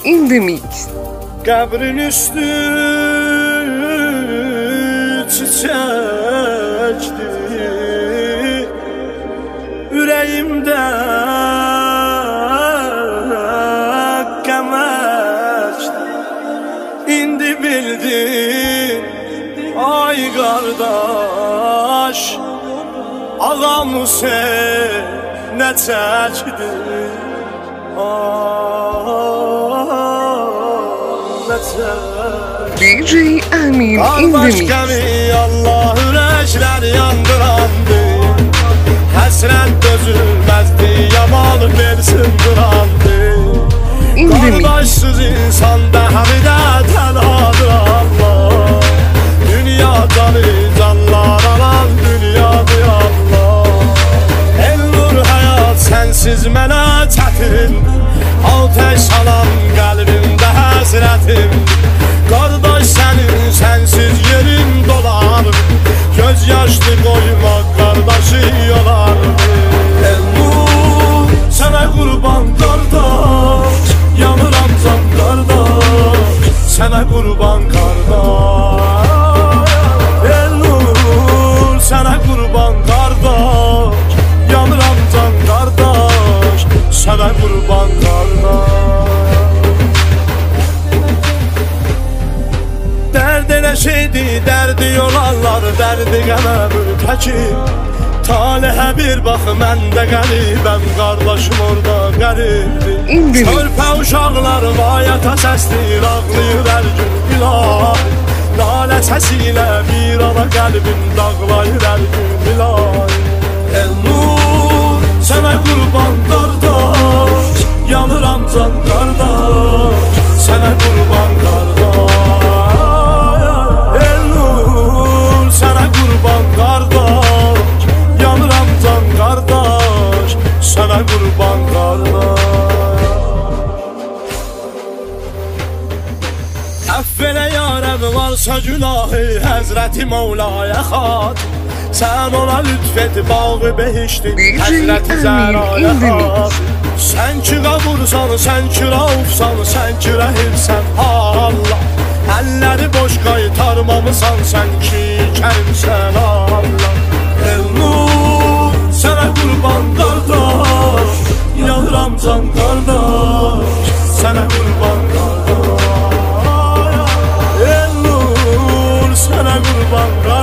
in the mix. Qəbrin üstü çiçəkdir, ürəyimdə qəməkdir. İndi bildim, ay qardaş, ağam Hüseyn nə çəkdir. DJ Amin in the Qardaş mix. gəmi Allah ürəklər yandırandı, həsrət dözülməzdi, yaman versin durandı. In the mix. Qardaşsız insan dəhridə tənhadır Allah, dünya canı canlar alan dünyadır Allah. El nur həyat sənsiz mənə çətindir, ateş alan qəlbimdə həsrətim. Qardaş sənin sənsiz yerin dolar, göz yaşlı qoymaq qardaşı yolar. El nur sənə qurban qardaş, yanıram can qardaş, sənə qurban qardaş. El nur sənə qurban qardaş, yanıram can qardaş, sənə qurban qardaş. Dərd elə şeydir, dərdi yolarlar, dərdi qəməm təkim. Talihə bir bax, mən də qəribəm, qardaşım orada qəribdir. Körpə uşaqlar vayata səsdir, ağlayır hər gün ilahi. Nalə səsi ilə bir ana qəlbim dağlayır hər gün ilahi. El nur sənə qurban qardaş, yanıram can qardaş, sənə qurban qardaş. El nur sənə qurban qardaş, yanıram can qardaş, sənə qurban qardaş. Əff elə yarəm varsa günahı, Həzrəti Mevlaya xat. Sən ona lütf et bağı behişti, Həzrəti Zəraya xat. Sən ki qavursan, sən ki raufsan, sən ki rəhimsən Allah. Əlləri boş qaytarmamısan, sən ki kərimsən Allah. El nur sənə qurban qardaş, yanıram can qardaş, sənə qurban qardaş. El nur sənə qurban qardaş,